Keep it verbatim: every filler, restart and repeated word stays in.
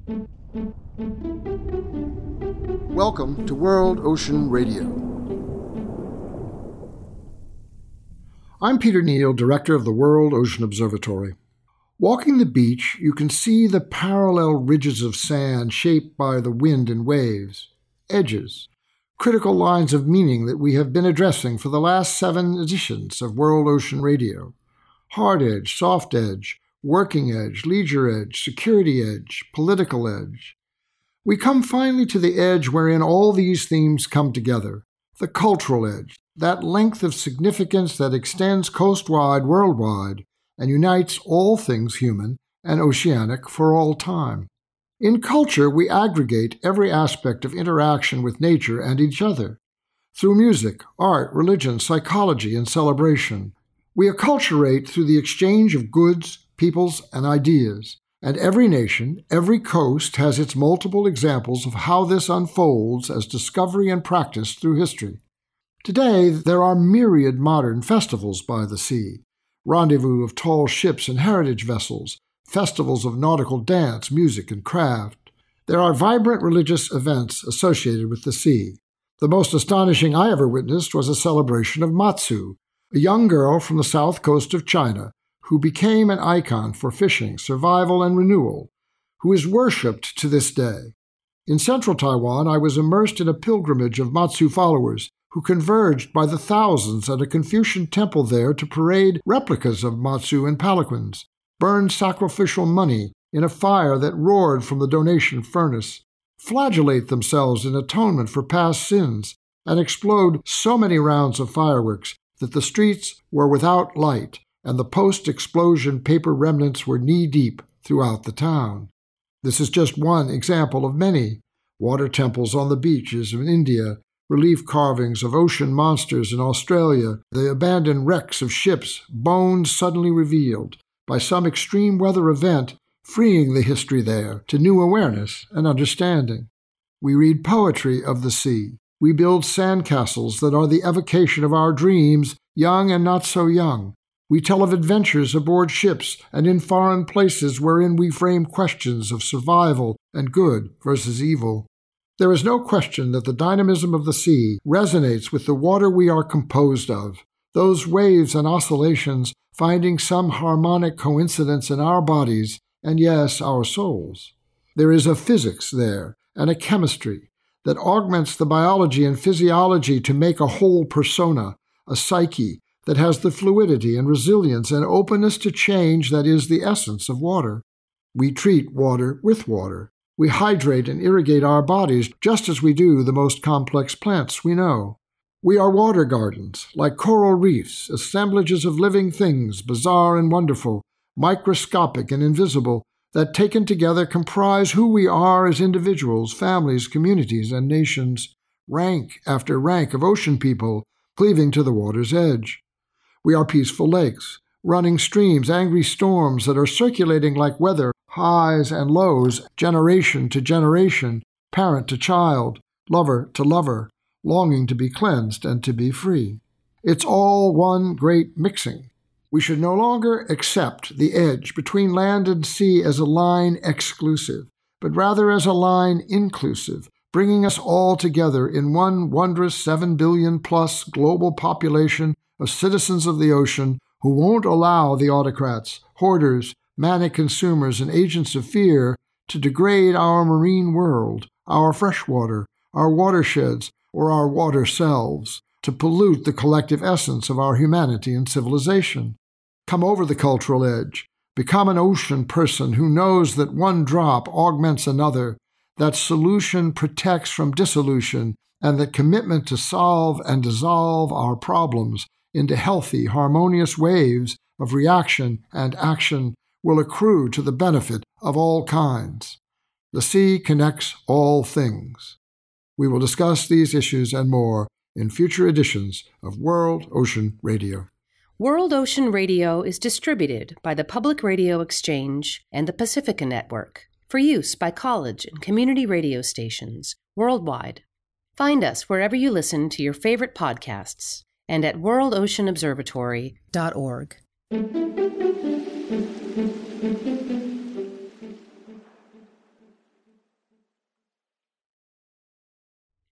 Welcome to World Ocean Radio. I'm Peter Neal, Director of the World Ocean Observatory. Walking the beach, you can see the parallel ridges of sand shaped by the wind and waves, edges, critical lines of meaning that we have been addressing for the last seven editions of World Ocean Radio. Hard edge, soft edge, working edge, leisure edge, security edge, political edge. We come finally to the edge wherein all these themes come together, the cultural edge, that length of significance that extends coastwide, worldwide, and unites all things human and oceanic for all time. In culture, we aggregate every aspect of interaction with nature and each other. Through music, art, religion, psychology, and celebration, we acculturate through the exchange of goods, peoples, and ideas. And every nation, every coast has its multiple examples of how this unfolds as discovery and practice through history. Today, there are myriad modern festivals by the sea, rendezvous of tall ships and heritage vessels, festivals of nautical dance, music, and craft. There are vibrant religious events associated with the sea. The most astonishing I ever witnessed was a celebration of Matsu, a young girl from the south coast of China who became an icon for fishing, survival, and renewal, who is worshipped to this day. In central Taiwan, I was immersed in a pilgrimage of Matsu followers who converged by the thousands at a Confucian temple there to parade replicas of Matsu in palanquins, burn sacrificial money in a fire that roared from the donation furnace, flagellate themselves in atonement for past sins, and explode so many rounds of fireworks that the streets were without light and the post-explosion paper remnants were knee-deep throughout the town. This is just one example of many. Water temples on the beaches in India, relief carvings of ocean monsters in Australia, the abandoned wrecks of ships, bones suddenly revealed by some extreme weather event, freeing the history there to new awareness and understanding. We read poetry of the sea. We build sandcastles that are the evocation of our dreams, young and not so young. We tell of adventures aboard ships and in foreign places wherein we frame questions of survival and good versus evil. There is no question that the dynamism of the sea resonates with the water we are composed of, those waves and oscillations finding some harmonic coincidence in our bodies and, yes, our souls. There is a physics there and a chemistry that augments the biology and physiology to make a whole persona, a psyche that has the fluidity and resilience and openness to change that is the essence of water. We treat water with water. We hydrate and irrigate our bodies just as we do the most complex plants we know. We are water gardens, like coral reefs, assemblages of living things, bizarre and wonderful, microscopic and invisible, that taken together comprise who we are as individuals, families, communities, and nations, rank after rank of ocean people, cleaving to the water's edge. We are peaceful lakes, running streams, angry storms that are circulating like weather, highs and lows, generation to generation, parent to child, lover to lover, longing to be cleansed and to be free. It's all one great mixing. We should no longer accept the edge between land and sea as a line exclusive, but rather as a line inclusive, bringing us all together in one wondrous seven billion plus global population of citizens of the ocean who won't allow the autocrats, hoarders, manic consumers, and agents of fear to degrade our marine world, our freshwater, our watersheds, or our water selves, to pollute the collective essence of our humanity and civilization. Come over the cultural edge. Become an ocean person who knows that one drop augments another, that solution protects from dissolution, and that commitment to solve and dissolve our problems into healthy, harmonious waves of reaction and action will accrue to the benefit of all kinds. The sea connects all things. We will discuss these issues and more in future editions of World Ocean Radio. World Ocean Radio is distributed by the Public Radio Exchange and the Pacifica Network for use by college and community radio stations worldwide. Find us wherever you listen to your favorite podcasts and at world ocean observatory dot org.